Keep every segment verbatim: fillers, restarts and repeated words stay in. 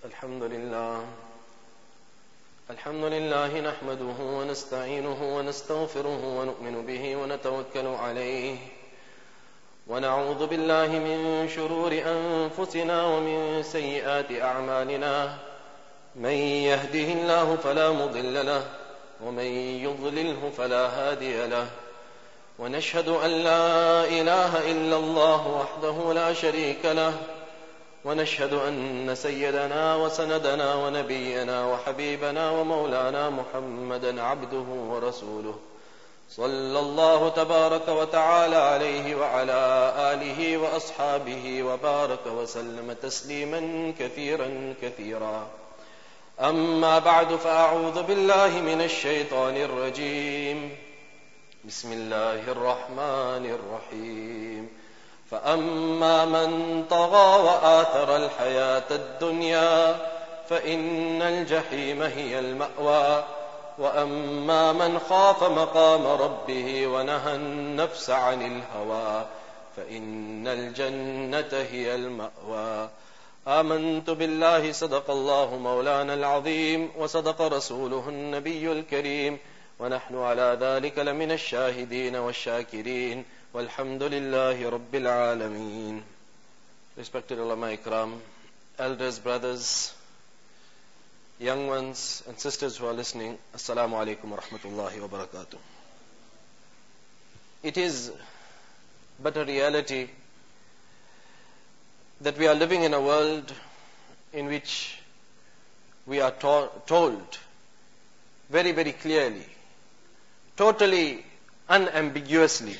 الحمد لله الحمد لله نحمده ونستعينه ونستغفره ونؤمن به ونتوكل عليه ونعوذ بالله من شرور أنفسنا ومن سيئات أعمالنا من يهده الله فلا مضل له ومن يضلله فلا هادي له ونشهد أن لا إله إلا الله وحده لا شريك له ونشهد أن سيدنا وسندنا ونبينا وحبيبنا ومولانا محمدا عبده ورسوله صلى الله تبارك وتعالى عليه وعلى آله وأصحابه وبارك وسلم تسليما كثيرا كثيرا. أما بعد فأعوذ بالله من الشيطان الرجيم. بسم الله الرحمن الرحيم. فأما من طغى وآثر الحياة الدنيا فإن الجحيم هي المأوى وأما من خاف مقام ربه ونهى النفس عن الهوى فإن الجنة هي المأوى. آمنت بالله صدق الله مولانا العظيم وصدق رسوله النبي الكريم ونحن على ذلك لمن الشاهدين والشاكرين والحمد لله رب العالمين. Respected ulama ikram, elders, brothers, young ones and sisters who are listening, Assalamu alaikum wa rahmatullahi wa barakatuh. It is but a reality that we are living in a world in which we are to- told very, very clearly, totally unambiguously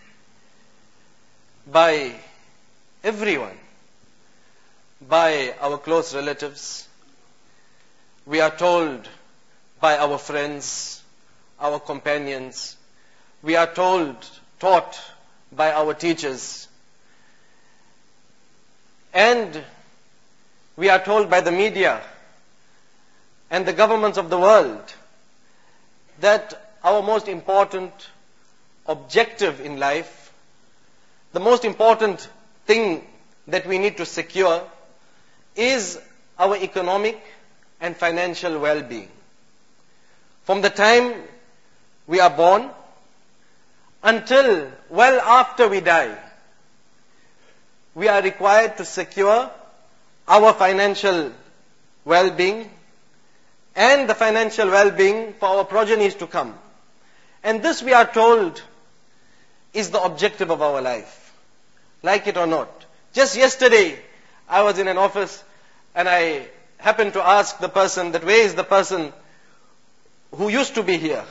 by everyone, by our close relatives, we are told by our friends, our companions, we are told, taught by our teachers, and we are told by the media and the governments of the world that our most important objective in life, the most important thing that we need to secure is our economic and financial well-being. From the time we are born until well after we die, we are required to secure our financial well-being and the financial well-being for our progenies to come. And this, we are told, is the objective of our life, like it or not. Just yesterday, I was in an office and I happened to ask the person that where is the person who used to be here?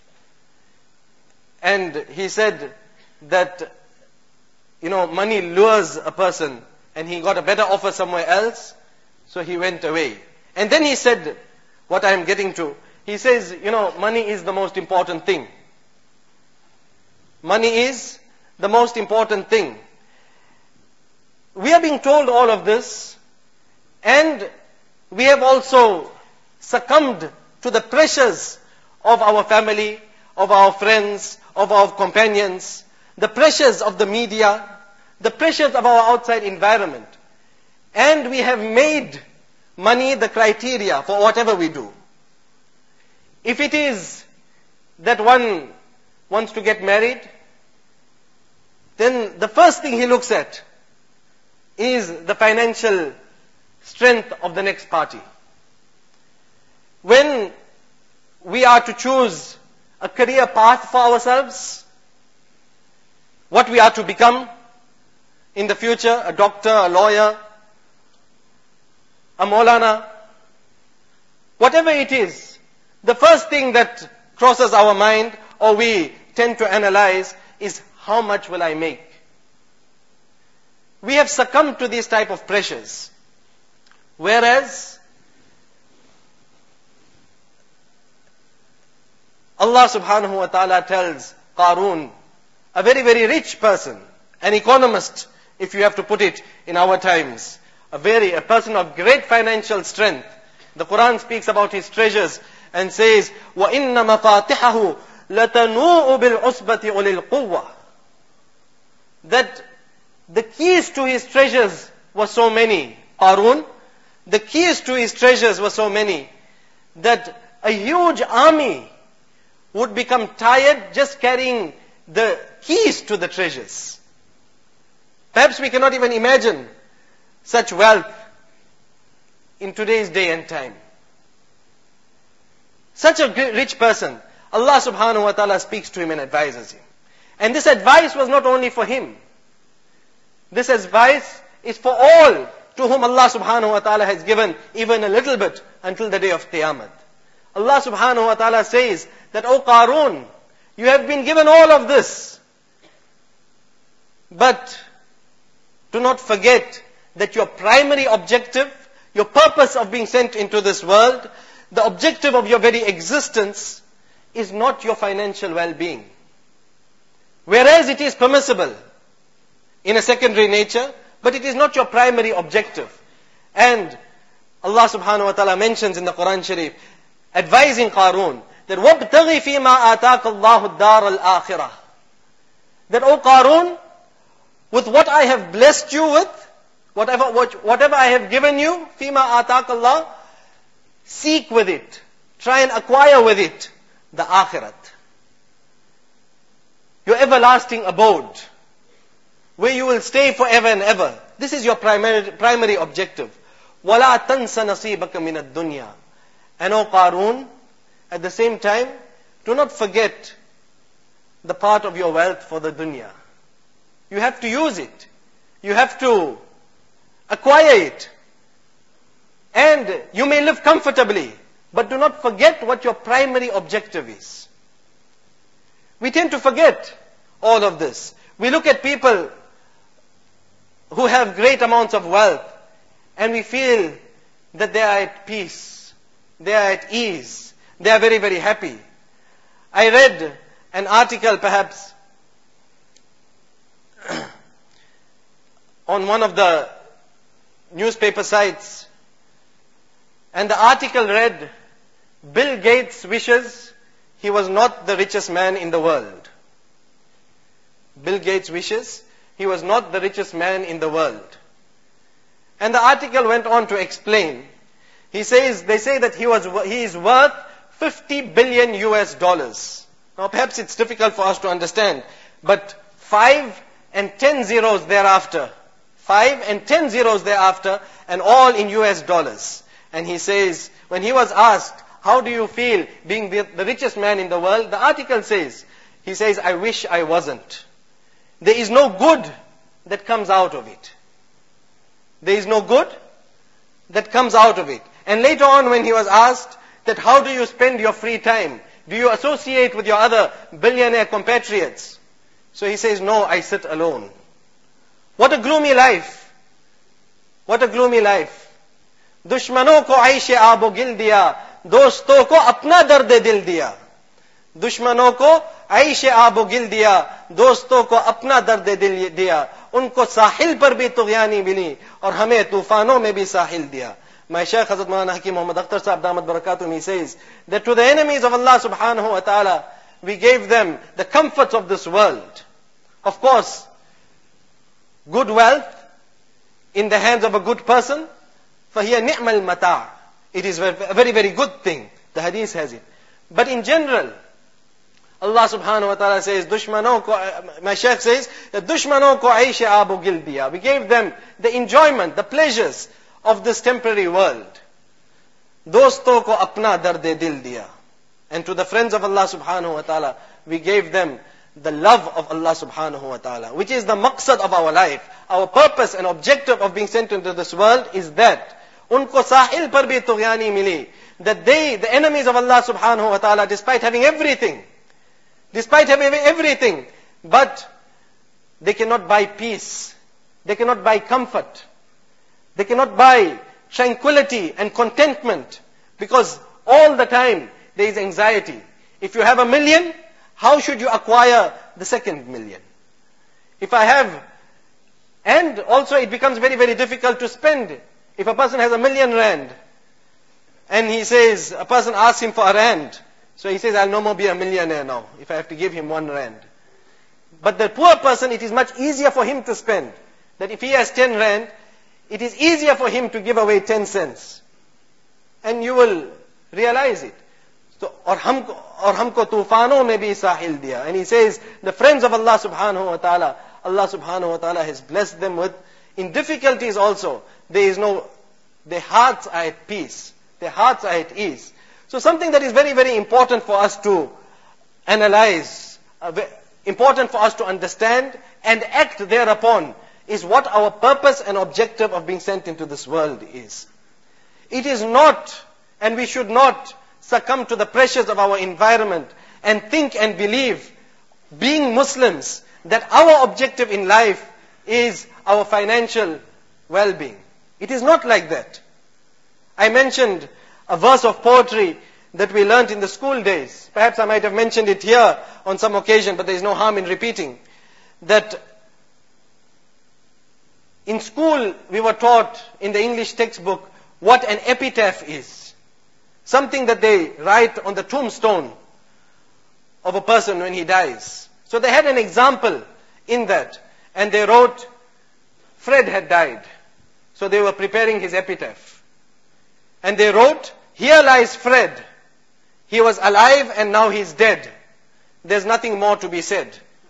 And he said that, you know, money lures a person and he got a better offer somewhere else, so he went away. And then he said, what I am getting to, he says, you know, money is the most important thing. Money is the most important thing. We are being told all of this, and we have also succumbed to the pressures of our family, of our friends, of our companions, the pressures of the media, the pressures of our outside environment. And we have made money the criteria for whatever we do. If it is that one wants to get married, then the first thing he looks at is the financial strength of the next party. When we are to choose a career path for ourselves, what we are to become in the future, a doctor, a lawyer, a Maulana, whatever it is, the first thing that crosses our mind or we tend to analyze is how much will I make? We have succumbed to these type of pressures. Whereas Allah subhanahu wa ta'ala tells Qarun, a very, very rich person, an economist, if you have to put it in our times, a very, a person of great financial strength. The Quran speaks about his treasures and says, وَإِنَّ مَفَاتِحَهُ لَتَنُوءُ بِالْعُصْبَةِ أُولِي الْقُوَّةِ. That the keys to his treasures were so many. Qarun, the keys to his treasures were so many that a huge army would become tired just carrying the keys to the treasures. Perhaps we cannot even imagine such wealth in today's day and time. Such a rich person, Allah subhanahu wa ta'ala speaks to him and advises him. And this advice was not only for him. This advice is for all to whom Allah subhanahu wa ta'ala has given even a little bit until the day of Qiyamah. Allah subhanahu wa ta'ala says that, O Qarun, you have been given all of this. But do not forget that your primary objective, your purpose of being sent into this world, the objective of your very existence is not your financial well-being. Whereas it is permissible in a secondary nature, but it is not your primary objective. And Allah subhanahu wa ta'ala mentions in the Quran Sharif, advising Qarun, that وَابْتَغِ فِي مَا آتَاكَ اللَّهُ الدَّارَ الْآخِرَةِ. That, O Qarun, with what I have blessed you with, whatever, whatever I have given you, فِي مَا آتَاكَ اللَّهُ, seek with it, try and acquire with it the akhirat. Your everlasting abode, where you will stay forever and ever. This is your primary, primary objective. وَلَا تَنْسَ نَصِيبَكَ مِنَ الدُّنْيَا. And O Qarun, at the same time, do not forget the part of your wealth for the dunya. You have to use it. You have to acquire it. And you may live comfortably, but do not forget what your primary objective is. We tend to forget all of this. We look at people who have great amounts of wealth, and we feel that they are at peace, they are at ease, they are very, very happy. I read an article perhaps on one of the newspaper sites, and the article read, Bill Gates wishes he was not the richest man in the world. Bill Gates wishes he was not the richest man in the world. And the article went on to explain. He says, they say that he was, he is worth fifty billion U S dollars. Now perhaps it's difficult for us to understand, but five and ten zeros thereafter, five and ten zeros thereafter, and all in U S dollars. And he says, when he was asked, how do you feel being the, the richest man in the world? The article says, he says, I wish I wasn't. There is no good that comes out of it. There is no good that comes out of it. And later on when he was asked that how do you spend your free time? Do you associate with your other billionaire compatriots? So he says, no, I sit alone. What a gloomy life. What a gloomy life. दुश्मनों को आइश आबो गिल दिया, दोस्तों को अपना दर्द दिल दिया. दुश्मनों को आइश आबो गिल दिया, दोस्तों को अपना दर्द दिल दिया. उनको साहिल पर भी तुग़यानी मिली और हमें तूफानों में भी साहिल दिया. My Shaykh Hazrat Maulana Hakim Muhammad Akhtar Sahib Damat Barakatuh, he says that to the enemies of Allah subhanahu wa ta'ala, we gave them the comforts of this world. Of course, good wealth in the hands of a good person, فَهِيَ نِعْمَ الْمَتَاعِ. It is a very, very good thing. The hadith has it. But in general, Allah subhanahu wa ta'ala says, दुश्मनों को, my Shaykh says, दुश्मनों को ऐश आबो गिल दिया. We gave them the enjoyment, the pleasures of this temporary world. दोस्तों को अपना दर्द दिल दिया. And to the friends of Allah subhanahu wa ta'ala, we gave them the love of Allah subhanahu wa ta'ala, which is the maqsad of our life. Our purpose and objective of being sent into this world is that उनको साहिल पर भी तुग़यानी मिली. That they, the enemies of Allah subhanahu wa ta'ala, despite having everything, despite having everything, but they cannot buy peace. They cannot buy comfort. They cannot buy tranquility and contentment, because all the time there is anxiety. If you have a million, how should you acquire the second million? If I have, and also it becomes very, very difficult to spend. If a person has a million rand, and he says, a person asks him for a rand, so he says, I'll no more be a millionaire now, if I have to give him one rand. But the poor person, it is much easier for him to spend. That if he has ten rand, it is easier for him to give away ten cents. And you will realize it. So, or humko, or humko tufano mein bhi sahil diya. And he says, the friends of Allah subhanahu wa ta'ala, Allah subhanahu wa ta'ala has blessed them with, in difficulties also, there is no, their hearts are at peace. Their hearts are at ease. So something that is very, very important for us to analyze, uh, important for us to understand and act thereupon, is what our purpose and objective of being sent into this world is. It is not, and we should not succumb to the pressures of our environment and think and believe, being Muslims, that our objective in life is our financial well-being. It is not like that. I mentioned a verse of poetry that we learnt in the school days. Perhaps I might have mentioned it here on some occasion, but there is no harm in repeating. That in school we were taught in the English textbook what an epitaph is. Something that they write on the tombstone of a person when he dies. So they had an example in that. And they wrote, Fred had died. So they were preparing his epitaph. And they wrote, here lies Fred. He was alive and now he's dead. There's nothing more to be said.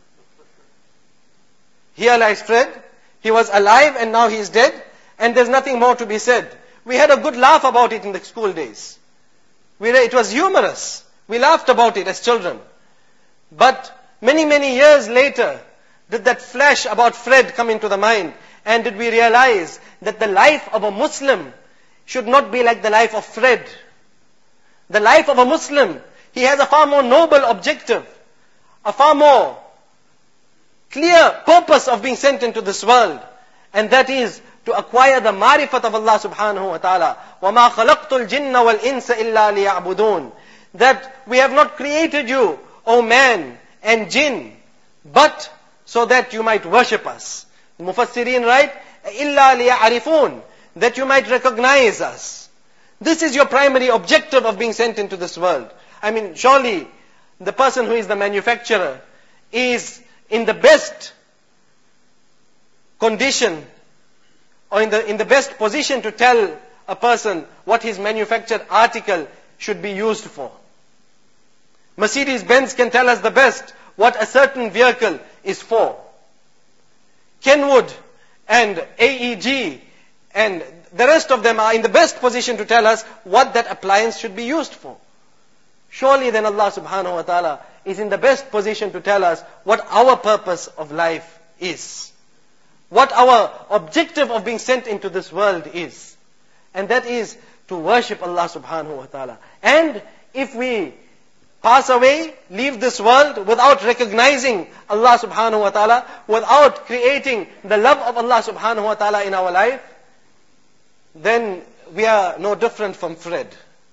Here lies Fred. He was alive and now he's dead. And there's nothing more to be said. We had a good laugh about it in the school days. We, it was humorous. We laughed about it as children. But many, many years later, did that flash about Fred come into the mind? And did we realize that the life of a Muslim should not be like the life of Fred? The life of a Muslim, he has a far more noble objective, a far more clear purpose of being sent into this world. And that is to acquire the marifat of Allah subhanahu wa ta'ala. وَمَا خَلَقْتُ الْجِنَّ وَالْإِنسَ إِلَّا لِيَعْبُدُونَ. That we have not created you, O man and jinn, but so that you might worship us. Mufassirin write, إِلَّا لِيَعْرِفُونَ. That you might recognize us. This is your primary objective of being sent into this world. I mean, surely the person who is the manufacturer is in the best condition or in the, in the best position to tell a person what his manufactured article should be used for. Mercedes-Benz can tell us the best what a certain vehicle is for. Kenwood and A E G and the rest of them are in the best position to tell us what that appliance should be used for. Surely then Allah subhanahu wa ta'ala is in the best position to tell us what our purpose of life is. What our objective of being sent into this world is. And that is to worship Allah subhanahu wa ta'ala. And if we pass away, leave this world without recognizing Allah subhanahu wa ta'ala, without creating the love of Allah subhanahu wa ta'ala in our life, then we are no different from Fred.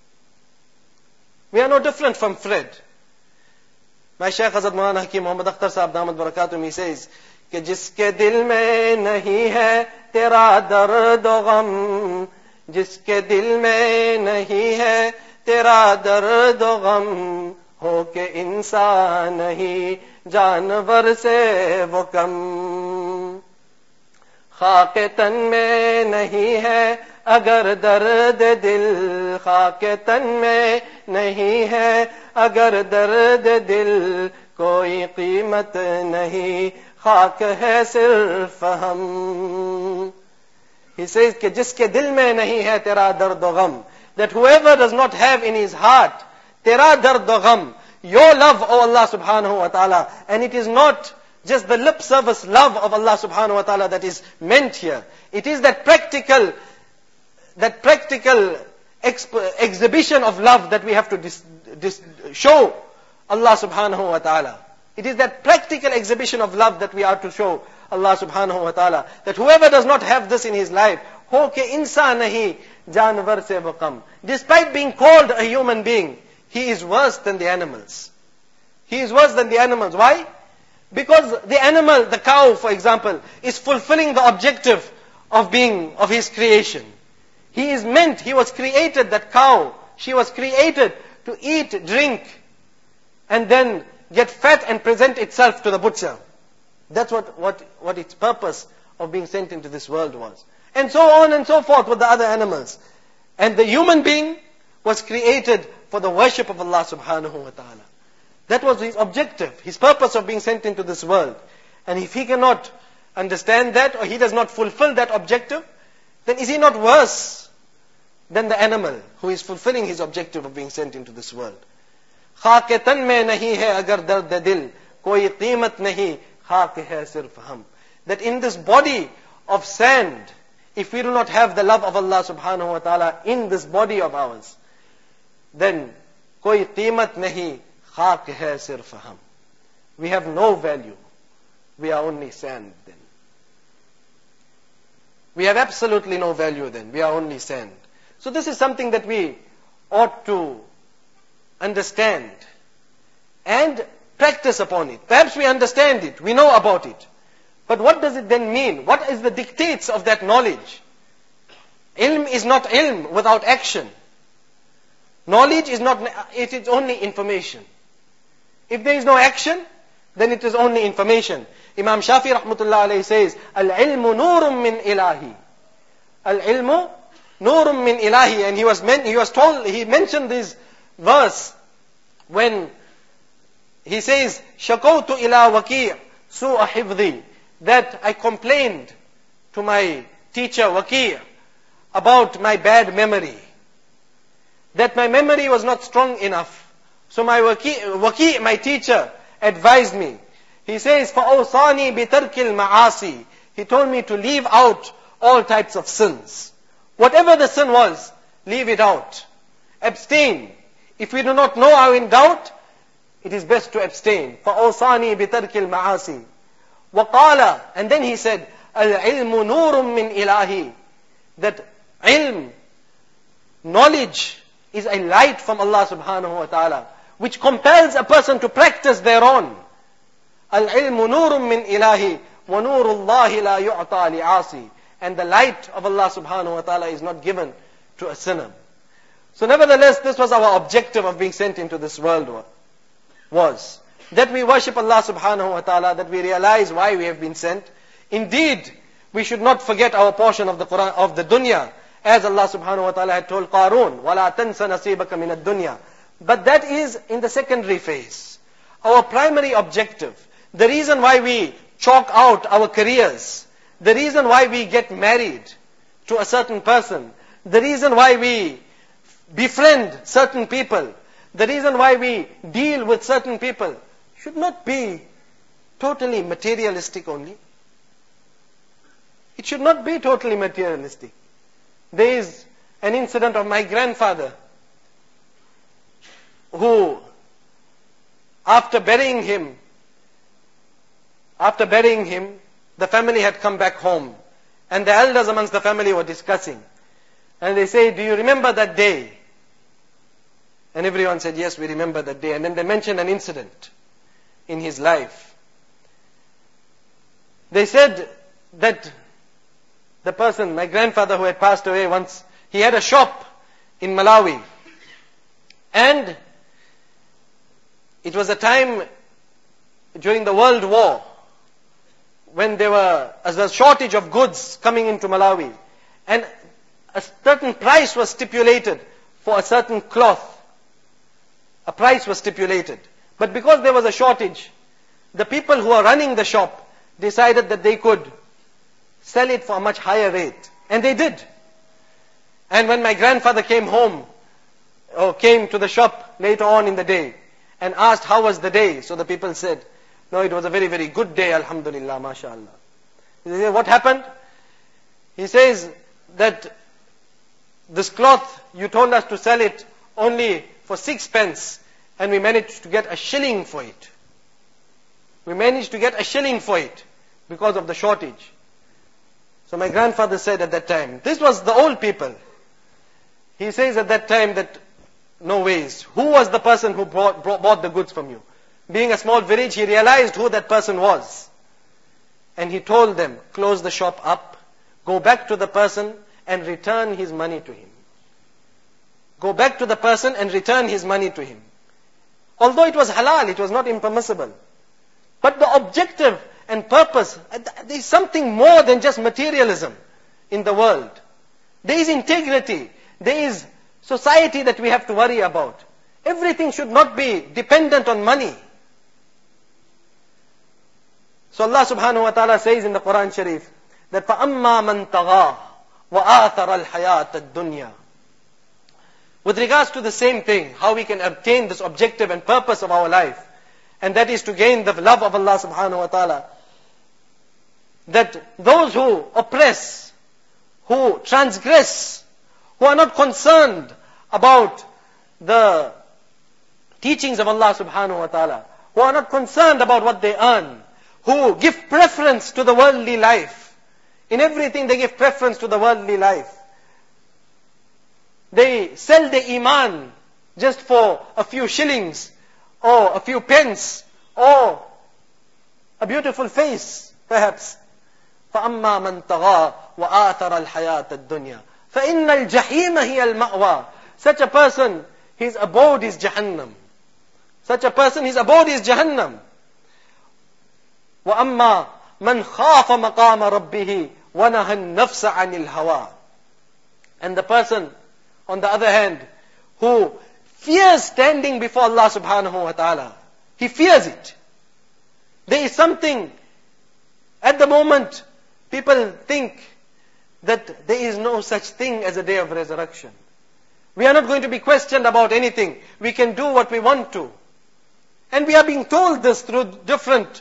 We are no different from Fred. My Shaykh Hazrat Maulana Hakim Muhammad Akhtar Sahab Damat Barakatum, he says, कि जिसके दिल में नहीं है तेरा दर्द गम, जिसके दिल में नहीं है तेरा दर्द गम, हो के इंसान नहीं जानवर से वो कम, खाके तन में नहीं है अगर दर्द दिल, खाके तन में नहीं है अगर दर्द दिल, कोई कीमत नहीं खाक है सिर्फ हम. He says कि जिसके दिल में नहीं है तेरा दर्द गम, that whoever does not have in his heart तेरा दर्द गम, your love, O Allah subhanahu wa ta'ala, and it is not just the lip service love of Allah subhanahu wa ta'ala that is meant here. It is that practical, that practical exp- exhibition of love that we have to dis- dis- show Allah subhanahu wa ta'ala. It is that practical exhibition of love that we are to show Allah subhanahu wa ta'ala. That whoever does not have this in his life, ho ke insan nahi janwar se wo kam. Despite being called a human being, he is worse than the animals. He is worse than the animals. Why? Because the animal, the cow for example, is fulfilling the objective of being, of his creation. He is meant, he was created, that cow, she was created to eat, drink, and then get fat and present itself to the butcher. That's what, what, what its purpose of being sent into this world was. And so on and so forth with the other animals. And the human being was created for the worship of Allah subhanahu wa ta'ala. That was his objective, his purpose of being sent into this world. And if he cannot understand that, or he does not fulfill that objective, then is he not worse than the animal who is fulfilling his objective of being sent into this world? خاک تن میں نہیں ہے اگر درد دل کوئی قیمت نہیں خاک ہے صرف ہم. That in this body of sand, if we do not have the love of Allah subhanahu wa ta'ala in this body of ours, then koi qeemat nahi, khaak hai sirf hum. We have no value. We are only sand then. We have absolutely no value then. We are only sand. So this is something that we ought to understand and practice upon it. Perhaps we understand it, we know about it. But what does it then mean? What is the dictates of that knowledge? Ilm is not ilm without action. Knowledge is not, it is only information. If there is no action, then it is only information. Imam Shafi rahmatullah alayhi says, Al-ilmu nurum min ilahi. Al-ilmu nurum min ilahi. And he was, men, he was told, he mentioned this verse when he says, Shakawtu ila waqi' su'a hifdhi. That I complained to my teacher Waqi' about my bad memory. That my memory was not strong enough. So my Waqi', Waqi' my teacher, advised me. He says, فَأَوْصَانِي بِتَرْكِ الْمَعَاصِي. He told me to leave out all types of sins. Whatever the sin was, leave it out. Abstain. If we do not know or in doubt, it is best to abstain. فَأَوْصَانِي بِتَرْكِ الْمَعَاصِي. وَقَالَ, and then he said, الْعِلْمُ نُورٌ مِّنْ إِلَهِ. That ilm, knowledge, is a light from Allah subhanahu wa ta'ala, which compels a person to practice thereon. الْعِلْمُ نُورٌ مِّنْ إِلَهِ وَنُورُ اللَّهِ لَا يُعْطَى لِعَاصِي. And the light of Allah subhanahu wa ta'ala is not given to a sinner. So nevertheless, this was our objective of being sent into this world, was that we worship Allah subhanahu wa ta'ala, that we realize why we have been sent. Indeed, we should not forget our portion of the Quran, of the dunya, as Allah subhanahu wa ta'ala had told Qarun, وَلَا تَنْسَ نَصِيبَكَ مِنَ الدُّنْيَا. But that is in the secondary phase. Our primary objective, the reason why we chalk out our careers, the reason why we get married to a certain person, the reason why we befriend certain people, the reason why we deal with certain people, should not be totally materialistic only. It should not be totally materialistic. There is an incident of my grandfather who, after burying him, after burying him, the family had come back home. And the elders amongst the family were discussing. And they say, do you remember that day? And everyone said, yes, we remember that day. And then they mentioned an incident in his life. They said that the person, my grandfather who had passed away once, he had a shop in Malawi. And it was a time during the World War when there were a shortage of goods coming into Malawi. And a certain price was stipulated for a certain cloth. A price was stipulated. But because there was a shortage, the people who are running the shop decided that they could sell it for a much higher rate. And they did. And when my grandfather came home, or came to the shop later on in the day, and asked how was the day, so the people said, no, it was a very, very good day, alhamdulillah, mashallah. He said, what happened? He says that this cloth, you told us to sell it only for six pence, and we managed to get a shilling for it. We managed to get a shilling for it because of the shortage. So my grandfather said at that time, this was the old people. He says at that time that, no ways. Who was the person who brought, brought, bought the goods from you? Being a small village, he realized who that person was. And he told them, close the shop up, go back to the person and return his money to him. Go back to the person and return his money to him. Although it was halal, it was not impermissible. But the objective and purpose, there is something more than just materialism in the world. There is integrity. There is society that we have to worry about. Everything should not be dependent on money. So Allah subhanahu wa ta'ala says in the Quran Sharif that فَأَمَّا مَنْ تَغَى وَآثَرَ الْحَيَاةَ الدُّنْيَا. With regards to the same thing, how we can obtain this objective and purpose of our life, and that is to gain the love of Allah subhanahu wa ta'ala, that those who oppress, who transgress, who are not concerned about the teachings of Allah subhanahu wa ta'ala, who are not concerned about what they earn, who give preference to the worldly life. In everything they give preference to the worldly life. They sell their iman just for a few shillings, or a few pence, or a beautiful face, perhaps. فَأَمَّا مَنْ تَغَى وَآثَرَ الْحَيَاةَ الدُّنْيَا فَإِنَّ الْجَحِيمَ هِيَ الْمَأْوَى. Such a person, his abode is Jahannam. Such a person, his abode is Jahannam. وَأَمَّا مَنْ خَافَ مَقَامَ رَبِّهِ وَنَهَى النَّفْسَ عَنِ الْهَوَى. And the person, on the other hand, who fears standing before Allah subhanahu wa ta'ala. He fears it. There is something, at the moment, people think that there is no such thing as a day of resurrection. We are not going to be questioned about anything. We can do what we want to. And we are being told this through different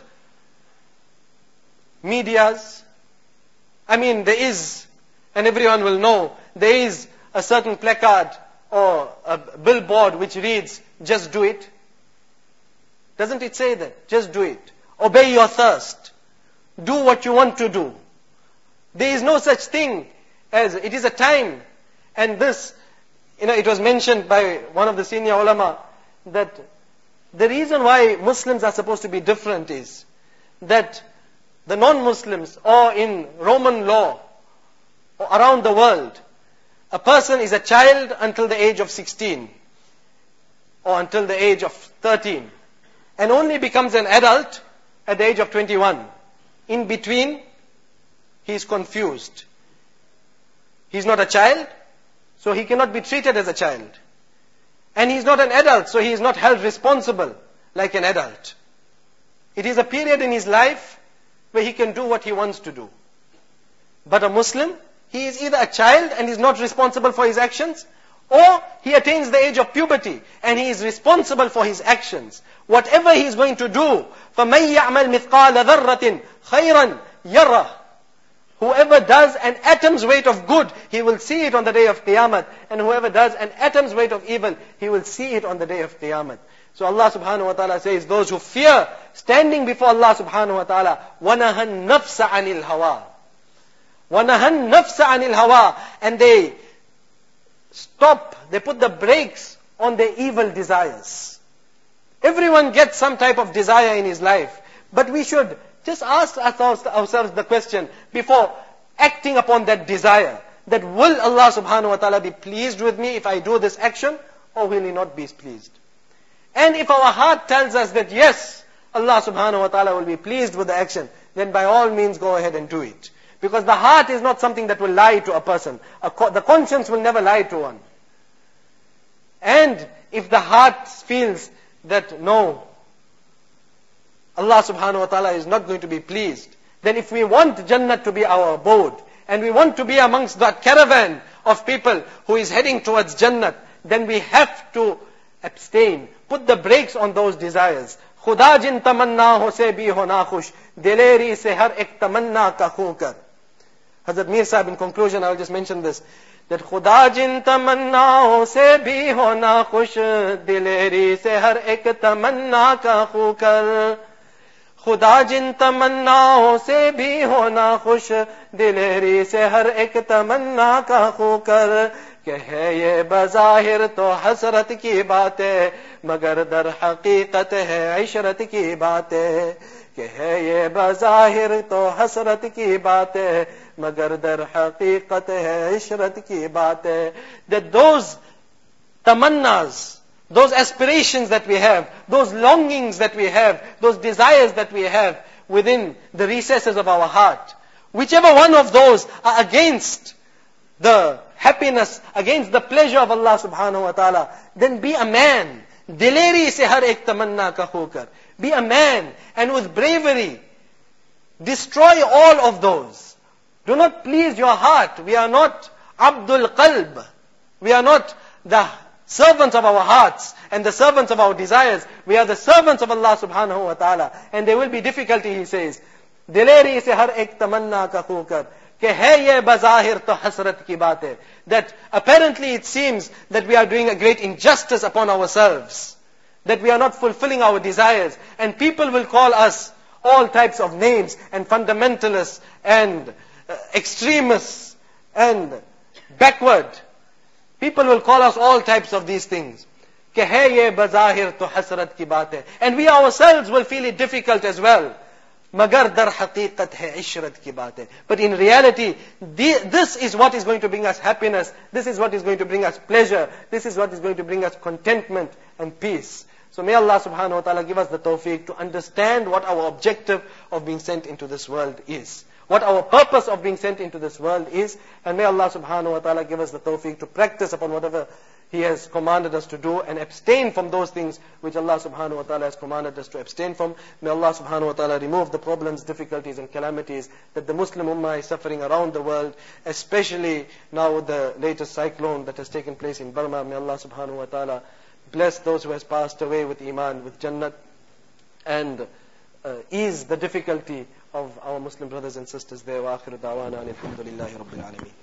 medias. I mean, there is, and everyone will know, there is a certain placard or a billboard which reads, just do it. Doesn't it say that? Just do it. Obey your thirst. Do what you want to do. There is no such thing as, it is a time, and this, you know, it was mentioned by one of the senior ulama, that the reason why Muslims are supposed to be different is that the non-Muslims, or in Roman law, or around the world, a person is a child until the age of sixteen, or until the age of thirteen, and only becomes an adult at the age of twenty-one. In between, he is confused. He is not a child, so he cannot be treated as a child. And he is not an adult, so he is not held responsible like an adult. It is a period in his life where he can do what he wants to do. But a Muslim, he is either a child and is not responsible for his actions, or he attains the age of puberty and he is responsible for his actions. Whatever he is going to do, فَمَنْ يَعْمَلْ مِثْقَالَ ذَرَّةٍ خَيْرًا يَرَهُ. Whoever does an atom's weight of good, he will see it on the day of Qiyamah. And whoever does an atom's weight of evil, he will see it on the day of Qiyamah. So Allah subhanahu wa ta'ala says, those who fear standing before Allah subhanahu wa ta'ala, وَنَهَى النَّفْسَ عَنِ الْهَوَىٰ وَنَهَى النَّفْسَ عَنِ الْهَوَىٰ. And they stop, they put the brakes on their evil desires. Everyone gets some type of desire in his life. But we should just ask ourselves the question before acting upon that desire, that will Allah subhanahu wa ta'ala be pleased with me if I do this action, or will He not be pleased? And if our heart tells us that yes, Allah subhanahu wa ta'ala will be pleased with the action, then by all means go ahead and do it. Because the heart is not something that will lie to a person. A co- the conscience will never lie to one. And if the heart feels that no, Allah subhanahu wa ta'ala is not going to be pleased, then if we want Jannah to be our abode, and we want to be amongst that caravan of people who is heading towards Jannah, then we have to abstain, put the brakes on those desires. Khuda jin tamanna ho se bhi ho na khush, dileri se har ek tamanna ka khun kar. Hazrat Mir Sahib, in conclusion, I will just mention this, that Khuda jin tamanna ho se bhi ho na khush, dileri se har ek tamanna ka khun kar. खुदा जिन तमन्नाओं से भी होना खुश, दिलेरी से हर एक तमन्ना का खूकर, कि है ये बज़ाहिर तो हसरत की बातें, मगर दर हकीकत है इशरत की बातें, कि है ये बज़ाहिर तो हसरत की बातें, मगर दर हकीकत है इशरत की बातें. That those tamannas, those aspirations that we have, those longings that we have, those desires that we have within the recesses of our heart, whichever one of those are against the happiness, against the pleasure of Allah subhanahu wa ta'ala, then be a man. Dileri se har ek tamanna ka hokar. Be a man, and with bravery, destroy all of those. Do not please your heart. We are not Abdul Qalb. We are not the servants of our hearts and the servants of our desires. We are the servants of Allah subhanahu wa ta'ala. And there will be difficulty, he says. Dileri se har ek tamanna ka hokar. Ke hai ye bazahir to hasrat ki baat hai. That apparently it seems that we are doing a great injustice upon ourselves. That we are not fulfilling our desires. And people will call us all types of names, and fundamentalists, and uh, extremists, and backward. People will call us all types of these things. Ke hai ye bazahir to hasrat ki baat hai. And we ourselves will feel it difficult as well. Magar dar haqiqat hai ishrat ki baat hai. But in reality, the, this is what is going to bring us happiness. This is what is going to bring us pleasure. This is what is going to bring us contentment and peace. So may Allah subhanahu wa ta'ala give us the tawfiq to understand what our objective of being sent into this world is. What our purpose of being sent into this world is. And may Allah subhanahu wa ta'ala give us the tawfiq to practice upon whatever He has commanded us to do, and abstain from those things which Allah subhanahu wa ta'ala has commanded us to abstain from. May Allah subhanahu wa ta'ala remove the problems, difficulties and calamities that the Muslim ummah is suffering around the world, especially now with the latest cyclone that has taken place in Burma. May Allah subhanahu wa ta'ala bless those who has passed away with iman, with jannat, and uh, ease the difficulty of our Muslim brothers and sisters there. Wa akhiru da'wana alhamdulillahi rabbil alameen.